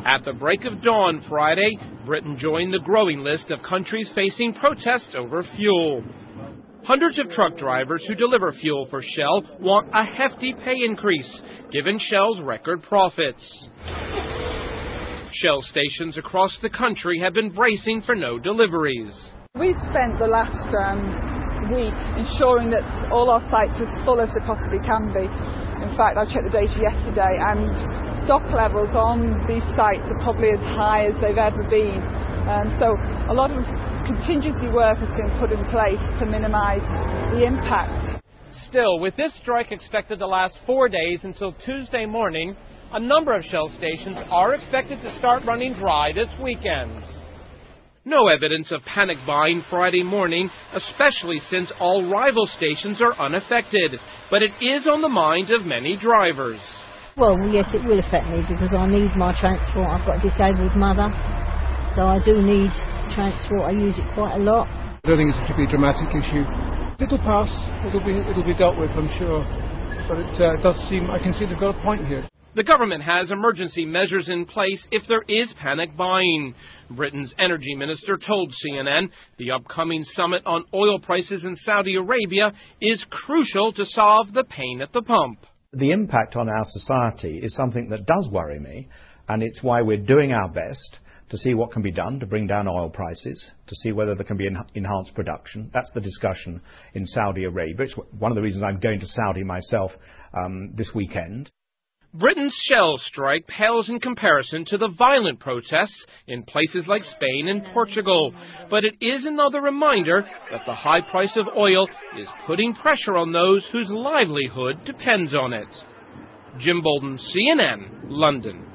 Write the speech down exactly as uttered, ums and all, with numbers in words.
At the break of dawn Friday, Britain joined the growing list of countries facing protests over fuel. Hundreds of truck drivers who deliver fuel for Shell want a hefty pay increase, given Shell's record profits. Shell stations across the country have been bracing for no deliveries. We've spent the last um, week ensuring that all our sites are as full as they possibly can be. In fact, I checked the data yesterday and stock levels on these sites are probably as high as they've ever been. Um, so a lot of contingency work has been put in place to minimise the impact. Still, with this strike expected to last four days until Tuesday morning, a number of Shell stations are expected to start running dry this weekend. No evidence of panic buying Friday morning, especially since all rival stations are unaffected, but it is on the mind of many drivers. Well, yes, it will affect me because I need my transport. I've got a disabled mother, so I do need transport. I use it quite a lot. I don't think it's a particularly dramatic issue. It'll pass. It'll be it'll be dealt with, I'm sure. But it uh, does seem I can see they've got a point here. The government has emergency measures in place if there is panic buying. Britain's energy minister told C N N the upcoming summit on oil prices in Saudi Arabia is crucial to solve the pain at the pump. The impact on our society is something that does worry me, and it's why we're doing our best to see what can be done to bring down oil prices, to see whether there can be en- enhanced production. That's the discussion in Saudi Arabia. It's one of the reasons I'm going to Saudi myself um, this weekend. Britain's Shell strike pales in comparison to the violent protests in places like Spain and Portugal. But it is another reminder that the high price of oil is putting pressure on those whose livelihood depends on it. Jim Bolden, C N N, London.